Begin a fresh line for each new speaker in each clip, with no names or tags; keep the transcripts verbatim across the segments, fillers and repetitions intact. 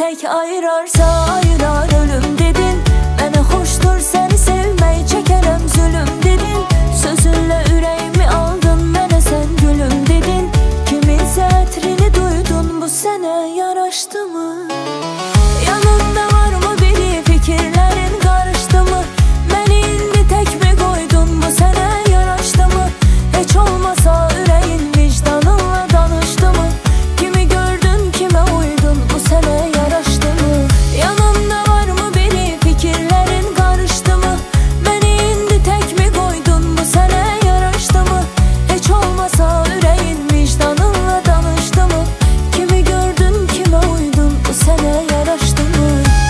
tek ayırarsa ayırar ölüm dedin. Mənə xoşdur səni sevmək, çəkərəm zülüm dedin. Sözünlə ürəyimi aldın, mənə sən gülüm dedin. Kiminsə ətrini duydun, bu sənə yaraşdı mı? Yanında varmı biri, fikirlərin qarışdı mı? Məni indi tək mi qoydun, bu sənə yaraşdı mı? Heç olmasa ürəyin vicdanınla danışdı mı? Kimi gördün, kimə uydun, bu sənə yaraşdı mı? Yanında varmı biri, fikirlərin qarışdı mı? Məni indi tək mi qoydun, bu sənə yaraşdı mı? Heç olmasa ürəyin vicdanınla danışdı mı? Kimi gördün, kimə uydun, bu sənə yaraşdı mı?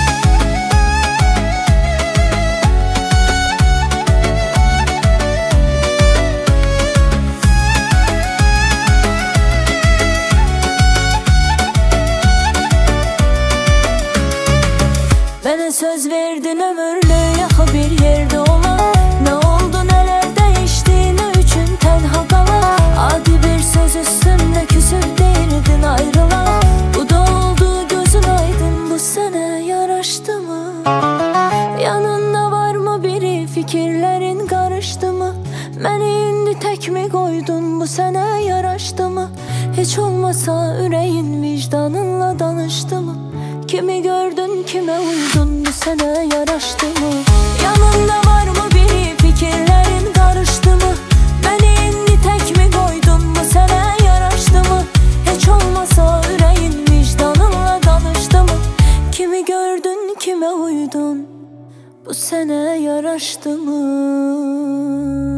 Mənə söz verdin ömürlü, yaxı bir yerdə olan. Nə oldu, nələr dəyişdi, nə üçün tənha qalan? Adi bir söz üstündə küsüb deyirdin ayrılan. Bu da oldu, gözün aydın, bu sənə yaraşdı mı? Yanında varmı biri, fikirlərin qarışdı mı? Məni indi tək mi qoydun, bu sənə yaraşdı mı? Heç olmasa ürəyin vicdanınla danışdı mı? Kimi gördün, kimə uydun, bu sənə yaraşdı mı? Yanında varmı biri, fikirlərin qarışdı mı? Məni indi tək mi qoydun, bu sənə yaraşdı mı? Heç olmasa ürəyin vicdanınla danışdı mı? Kimi gördün, kimə uydun, bu sənə yaraşdı mı?